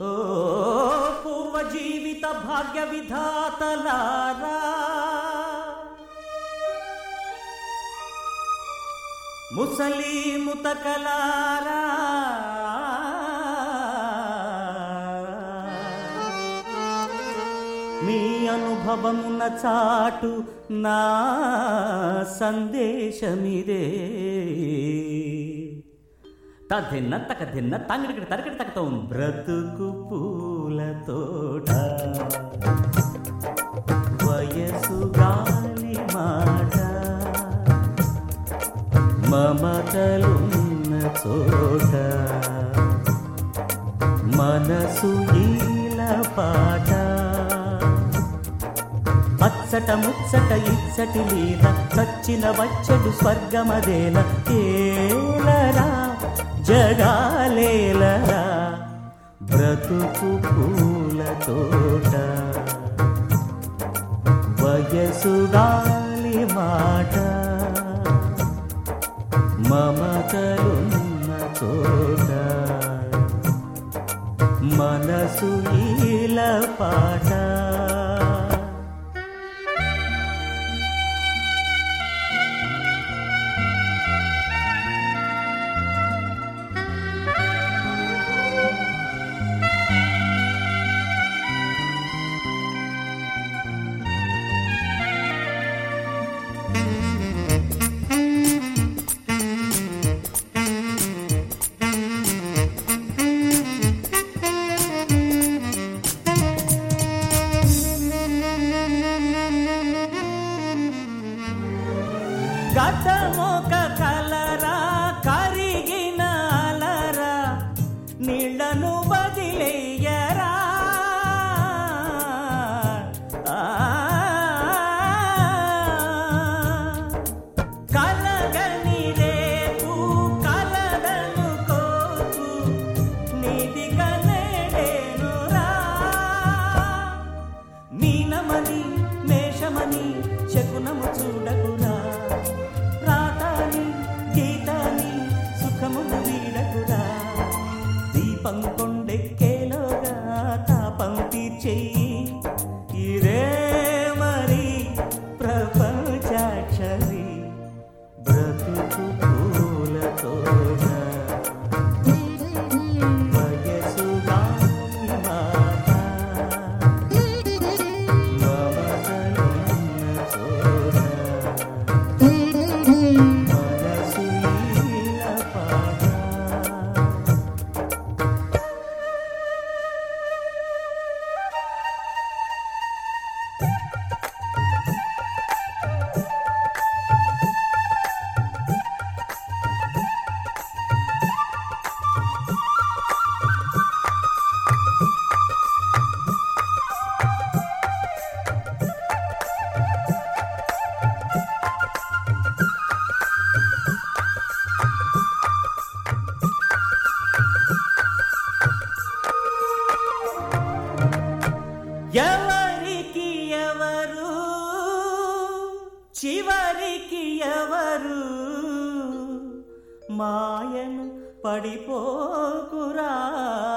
ఓ పూర్వ జీవిత భాగ్య విధాతలారా, ముసలి ముతకలారా, మీ అనుభవమున చాటు నా సందేశమిదే. తదిన్న తక దిన్న తంగిడికి తరగడి తగ్గతో బ్రతుకు పూల తోట, వయసు గాలి మాట, మమతలున్న చోట, మనసు ఈల పాట, అచ్చట ముచ్చట ఇచ్చటి లీల, చచ్చిన వచ్చడు స్వర్గమదేల, ఏలరా జగాలేలరా బ్రతుకు పూల తోట, వయసు గాలి మాట, మమతలున్న చోట, మనసు ఈల పాట. గడ్డమొక కలరా, కరిగిన అలరా, నీళ్లను వదిలేయరా, కలగని రేపు కలదను కోపు, నీదిగా నేడేనురా, మీనమని మేషమని శకునము చూడకురా, రాతాని గీతాని సుఖమును వీడకురా, దీపం కొండెక్కేలోగా తాపం తీర్చేయి, ఇదే మరి ప్రపంచాక్షరి బ్రతుకు పూల తోట, వయసు గాలి మాట, మమతలున్న చోట, మనసు ఈల పాట. ఎవరికి ఎవరు చివరికి ఎవరు, మాయను పడిపోకురా.